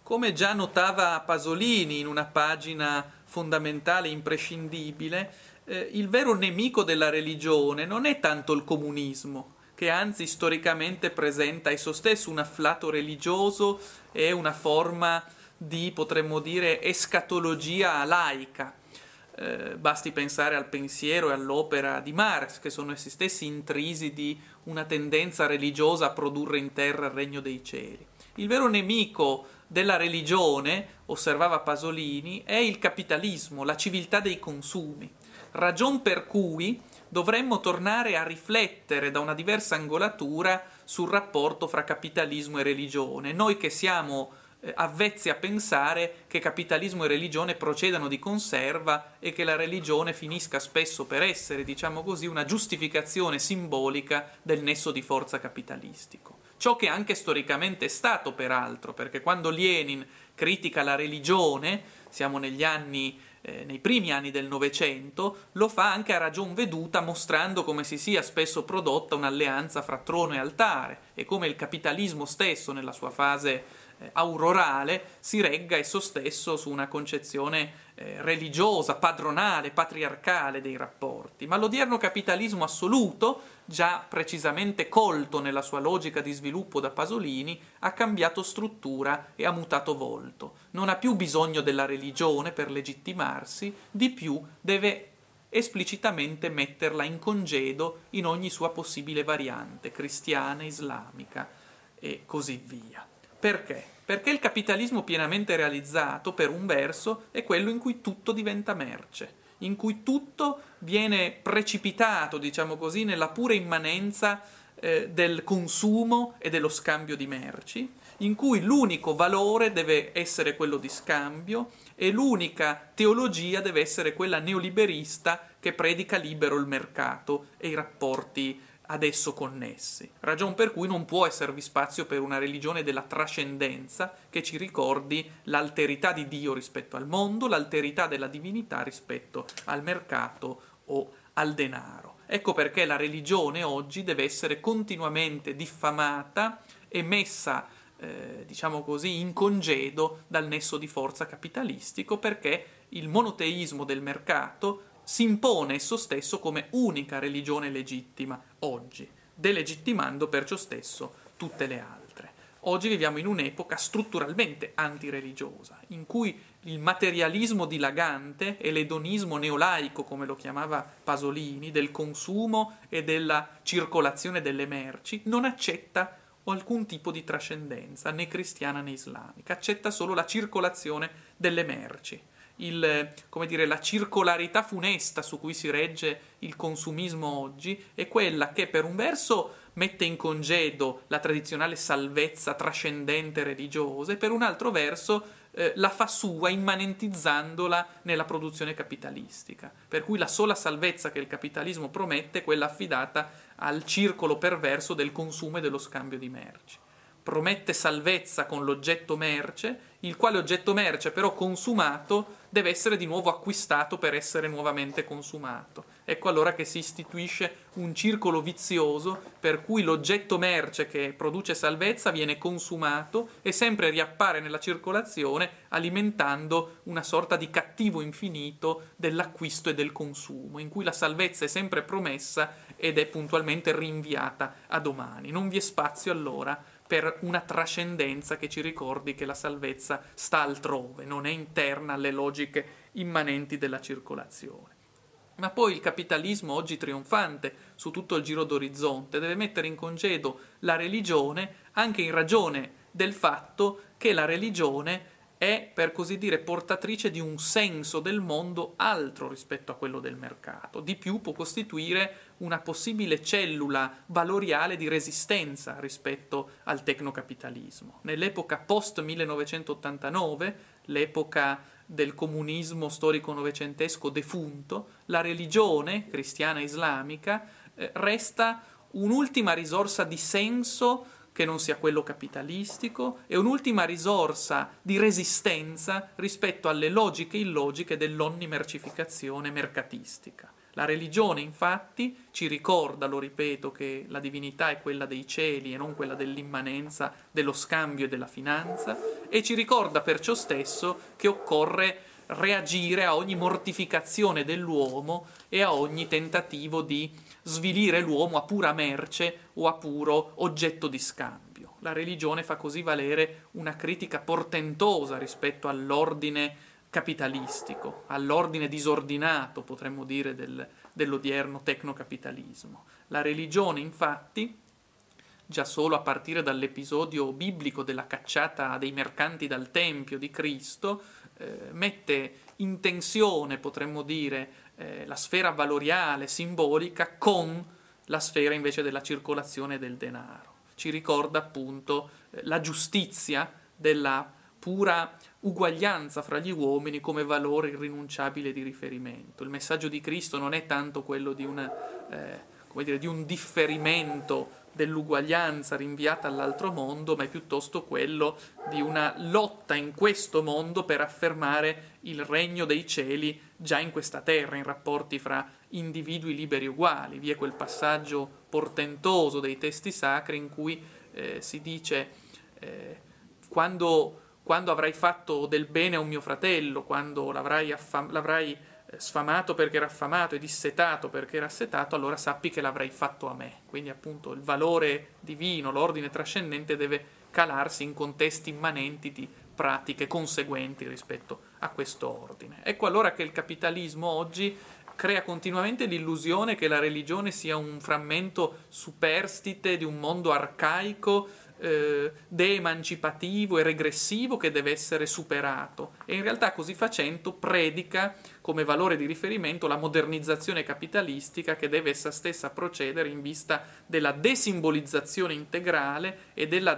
Come già notava Pasolini in una pagina fondamentale, imprescindibile, il vero nemico della religione non è tanto il comunismo, che anzi storicamente presenta esso stesso un afflato religioso e una forma di, potremmo dire, escatologia laica. Basti pensare al pensiero e all'opera di Marx, che sono essi stessi intrisi di una tendenza religiosa a produrre in terra il regno dei cieli. Il vero nemico della religione, osservava Pasolini, è il capitalismo, la civiltà dei consumi, ragion per cui dovremmo tornare a riflettere da una diversa angolatura sul rapporto fra capitalismo e religione. Noi che siamo avvezzi a pensare che capitalismo e religione procedano di conserva e che la religione finisca spesso per essere, diciamo così, una giustificazione simbolica del nesso di forza capitalistico. Ciò che anche storicamente è stato, peraltro, perché quando Lenin critica la religione, siamo nei primi anni del Novecento, lo fa anche a ragion veduta, mostrando come si sia spesso prodotta un'alleanza fra trono e altare e come il capitalismo stesso, nella sua fase aurorale, si regga esso stesso su una concezione religiosa, padronale, patriarcale dei rapporti. Ma l'odierno capitalismo assoluto, già precisamente colto nella sua logica di sviluppo da Pasolini, ha cambiato struttura e ha mutato volto. Non ha più bisogno della religione per legittimarsi, di più deve esplicitamente metterla in congedo in ogni sua possibile variante, cristiana, islamica e così via. Perché? Perché il capitalismo pienamente realizzato, per un verso, è quello in cui tutto diventa merce, in cui tutto viene precipitato, diciamo così, nella pura immanenza del consumo e dello scambio di merci, in cui l'unico valore deve essere quello di scambio e l'unica teologia deve essere quella neoliberista che predica libero il mercato e i rapporti ad esso connessi, ragion per cui non può esservi spazio per una religione della trascendenza che ci ricordi l'alterità di Dio rispetto al mondo, l'alterità della divinità rispetto al mercato o al denaro. Ecco perché la religione oggi deve essere continuamente diffamata e messa, diciamo così, in congedo dal nesso di forza capitalistico, perché il monoteismo del mercato si impone esso stesso come unica religione legittima oggi, delegittimando perciò stesso tutte le altre. Oggi viviamo in un'epoca strutturalmente antireligiosa, in cui il materialismo dilagante e l'edonismo neolaico, come lo chiamava Pasolini, del consumo e della circolazione delle merci, non accetta alcun tipo di trascendenza, né cristiana né islamica, accetta solo la circolazione delle merci. La circolarità funesta su cui si regge il consumismo oggi è quella che per un verso mette in congedo la tradizionale salvezza trascendente religiosa e per un altro verso la fa sua immanentizzandola nella produzione capitalistica, per cui la sola salvezza che il capitalismo promette è quella affidata al circolo perverso del consumo e dello scambio di merci. Promette salvezza con l'oggetto merce, il quale oggetto merce però consumato deve essere di nuovo acquistato per essere nuovamente consumato. Ecco allora che si istituisce un circolo vizioso per cui l'oggetto merce che produce salvezza viene consumato e sempre riappare nella circolazione alimentando una sorta di cattivo infinito dell'acquisto e del consumo, in cui la salvezza è sempre promessa ed è puntualmente rinviata a domani. Non vi è spazio allora per una trascendenza che ci ricordi che la salvezza sta altrove, non è interna alle logiche immanenti della circolazione. Ma poi il capitalismo, oggi trionfante su tutto il giro d'orizzonte, deve mettere in congedo la religione anche in ragione del fatto che la religione è, per così dire, portatrice di un senso del mondo altro rispetto a quello del mercato. Di più può costituire una possibile cellula valoriale di resistenza rispetto al tecnocapitalismo. Nell'epoca post-1989, l'epoca del comunismo storico novecentesco defunto, la religione cristiana islamica resta un'ultima risorsa di senso che non sia quello capitalistico e un'ultima risorsa di resistenza rispetto alle logiche illogiche dell'onnimercificazione mercatistica. La religione, infatti, ci ricorda, lo ripeto, che la divinità è quella dei cieli e non quella dell'immanenza, dello scambio e della finanza, e ci ricorda perciò stesso che occorre reagire a ogni mortificazione dell'uomo e a ogni tentativo di svilire l'uomo a pura merce o a puro oggetto di scambio. La religione fa così valere una critica portentosa rispetto all'ordine capitalistico, all'ordine disordinato, potremmo dire, dell'odierno tecnocapitalismo. La religione, infatti, già solo a partire dall'episodio biblico della cacciata dei mercanti dal Tempio di Cristo, mette in tensione, potremmo dire, la sfera valoriale, simbolica, con la sfera invece della circolazione del denaro. Ci ricorda appunto la giustizia della pura uguaglianza fra gli uomini come valore irrinunciabile di riferimento. Il messaggio di Cristo non è tanto quello di di un differimento dell'uguaglianza rinviata all'altro mondo, ma è piuttosto quello di una lotta in questo mondo per affermare il regno dei cieli già in questa terra, in rapporti fra individui liberi uguali. Vi è quel passaggio portentoso dei testi sacri in cui si dice quando avrai fatto del bene a un mio fratello, quando l'avrai sfamato perché era affamato e dissetato perché era assetato, allora sappi che l'avrai fatto a me. Quindi appunto il valore divino, l'ordine trascendente deve calarsi in contesti immanenti di pratiche conseguenti rispetto a questo ordine. Ecco allora che il capitalismo oggi crea continuamente l'illusione che la religione sia un frammento superstite di un mondo arcaico, de-emancipativo e regressivo che deve essere superato, e in realtà così facendo predica come valore di riferimento la modernizzazione capitalistica che deve essa stessa procedere in vista della desimbolizzazione integrale e della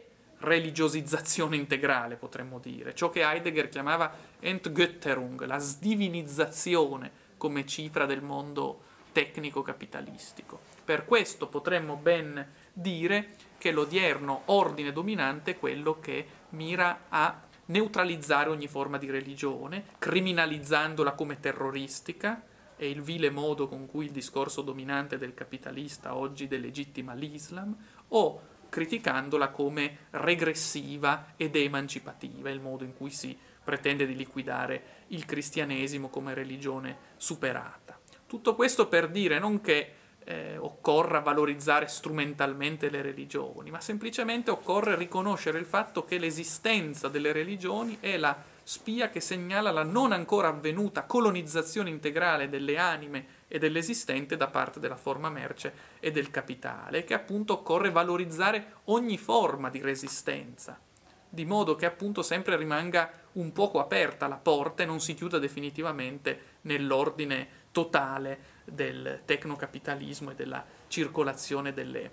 religiosizzazione integrale, potremmo dire, ciò che Heidegger chiamava Entgötterung, la sdivinizzazione come cifra del mondo tecnico-capitalistico. Per questo potremmo ben dire che l'odierno ordine dominante è quello che mira a neutralizzare ogni forma di religione, criminalizzandola come terroristica, è il vile modo con cui il discorso dominante del capitalista oggi delegittima l'Islam, o criticandola come regressiva ed emancipativa, il modo in cui si pretende di liquidare il cristianesimo come religione superata. Tutto questo per dire non che occorra valorizzare strumentalmente le religioni, ma semplicemente occorre riconoscere il fatto che l'esistenza delle religioni è la spia che segnala la non ancora avvenuta colonizzazione integrale delle anime e dell'esistente da parte della forma merce e del capitale, e che appunto occorre valorizzare ogni forma di resistenza, di modo che appunto sempre rimanga un poco aperta la porta e non si chiuda definitivamente nell'ordine totale del tecnocapitalismo e della circolazione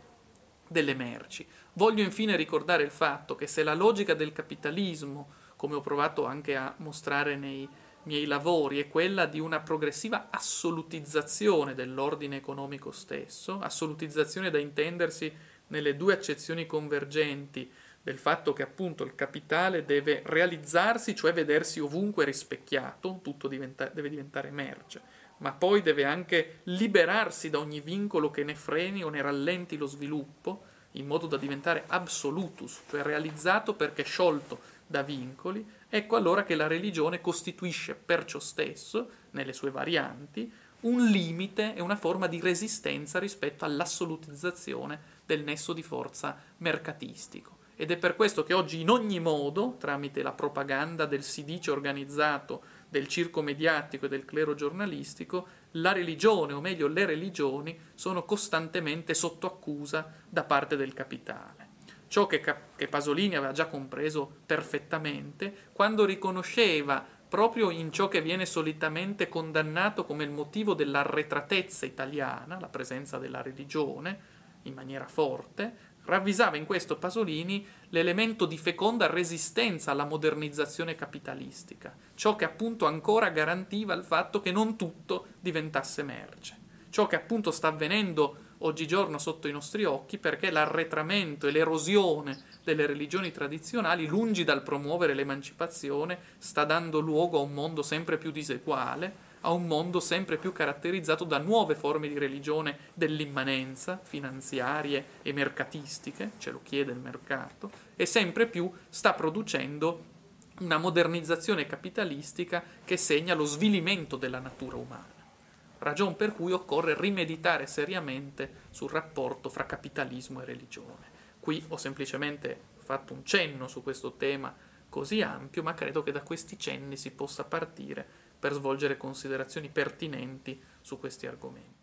delle merci. Voglio infine ricordare il fatto che se la logica del capitalismo, come ho provato anche a mostrare nei miei lavori, è quella di una progressiva assolutizzazione dell'ordine economico stesso, assolutizzazione da intendersi nelle due accezioni convergenti del fatto che appunto il capitale deve realizzarsi, cioè vedersi ovunque rispecchiato, tutto deve diventare merce, ma poi deve anche liberarsi da ogni vincolo che ne freni o ne rallenti lo sviluppo, in modo da diventare absolutus, cioè realizzato perché sciolto da vincoli. Ecco allora che la religione costituisce perciò stesso, nelle sue varianti, un limite e una forma di resistenza rispetto all'assolutizzazione del nesso di forza mercatistico. Ed è per questo che oggi in ogni modo, tramite la propaganda del si dice organizzato, del circo mediatico e del clero giornalistico, la religione, o meglio le religioni, sono costantemente sotto accusa da parte del capitale. Ciò che Pasolini aveva già compreso perfettamente quando riconosceva proprio in ciò che viene solitamente condannato come il motivo dell'arretratezza italiana, la presenza della religione, in maniera forte, ravvisava in questo Pasolini l'elemento di feconda resistenza alla modernizzazione capitalistica, ciò che appunto ancora garantiva il fatto che non tutto diventasse merce. Ciò che appunto sta avvenendo oggigiorno sotto i nostri occhi, perché l'arretramento e l'erosione delle religioni tradizionali, lungi dal promuovere l'emancipazione, sta dando luogo a un mondo sempre più diseguale, a un mondo sempre più caratterizzato da nuove forme di religione dell'immanenza, finanziarie e mercatistiche, ce lo chiede il mercato, e sempre più sta producendo una modernizzazione capitalistica che segna lo svilimento della natura umana. Ragion per cui occorre rimeditare seriamente sul rapporto fra capitalismo e religione. Qui ho semplicemente fatto un cenno su questo tema così ampio, ma credo che da questi cenni si possa partire per svolgere considerazioni pertinenti su questi argomenti.